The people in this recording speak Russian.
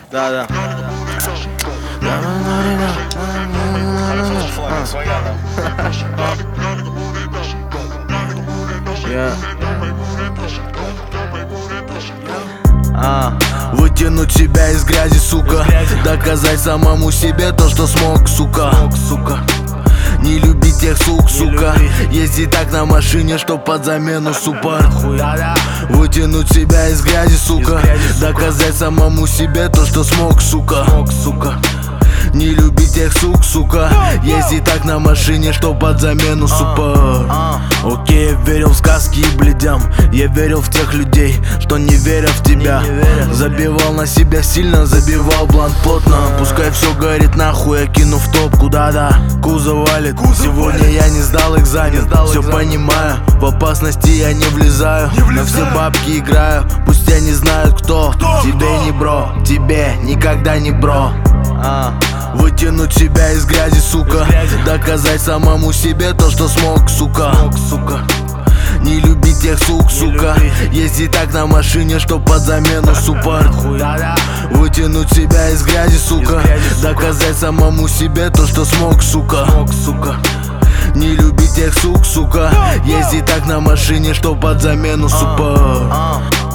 Да. Вытянуть себя из грязи, сука. Доказать самому себе то, что смог, сука. Не любить тех сук, сука. Ездить так на машине, что под замену супер. Вытянуть себя из грязи, сука. Доказать самому себе то, что смог, сука. Не любить тех сук, сука. Ездить так на машине, что под замену супер. Окей, я верил в сказки и бледям. Я верил в тех людей, что не верят в тебя. Забивал на себя сильно, забивал блант плотно. Пускай все горит нахуй, я кину в топку, да. Кузов валит, сегодня я не сдал экзамен. Все понимаю, в опасности я не влезаю. На все бабки играю, пусть я не знают кто. Тебе не бро, тебе никогда не бро. Вытянуть себя из грязи, сука. Доказать самому себе то, что смог, сука. Не любить тех сук, сука. Ездить так на машине, что под замену супер. Вытянуть себя из грязи, сука. Доказать самому себе то, что смог, сука. Не любить тех сук, сука. Ездить так на машине, что под замену супер.